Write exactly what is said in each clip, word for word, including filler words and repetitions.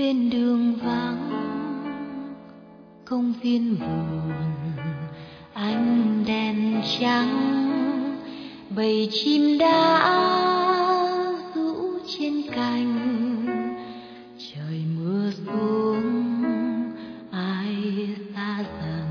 bên đường vắng công viên buồn, ánh đèn trắng bầy chim đã rũ trên cành. Trời mưa xuống ai xa dần,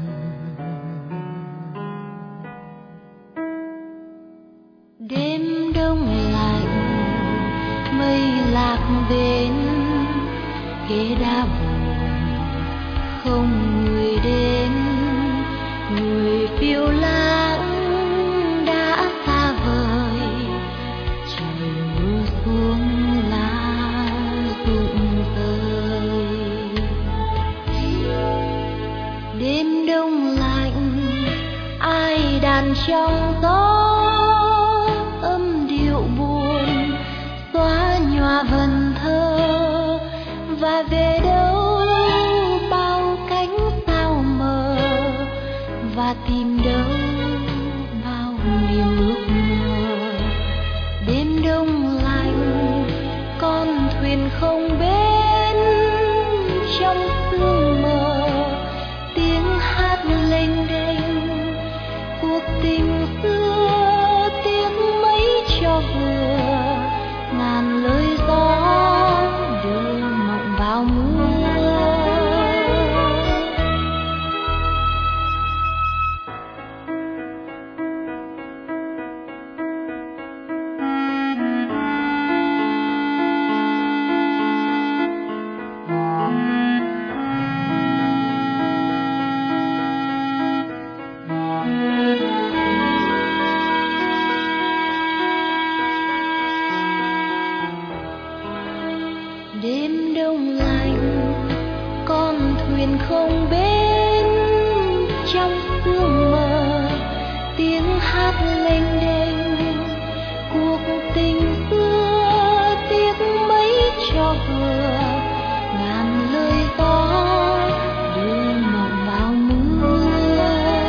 đêm đông lạnh mây lạc bên ghế đá buồn, không người đến, người phiêu lãng đã xa vời. Trời mưa xuống lá rụng rơi, đêm đông lạnh ai đàn trong gió, âm điệu buồn xóa nhòa vần thơ. Và về đâu bao cánh sao mờ, và tìm đâu bao niềm ước mơ. Đêm đông lạnh con thuyền không bến, trong sương mờ tiếng hát lênh đênh. Cuộc tình xưa tiếng mấy cho vừa, ngàn lời gió đưa mộng vào mưa. Đêm đông lạnh con thuyền không bến, trong sương mờ tiếng hát lênh đênh. Cuộc tình xưa tiếc mấy cho vừa, ngàn lời gió đưa mộng vào mưa.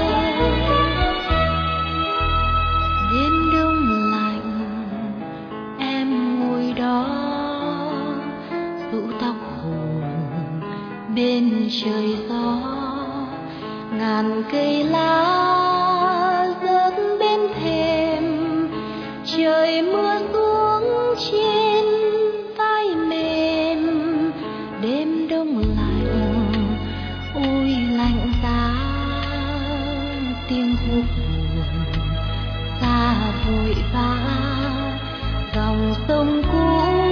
Đêm đông lạnh em ngồi đó rũ tóc hồn bên trời gió, ngàn cây lá rớt bên thềm. Trời mưa xuống trên vai mềm, đêm đông lạnh ôi lạnh giá. Tiếng hút buồn xa vội vã, dòng sông cũ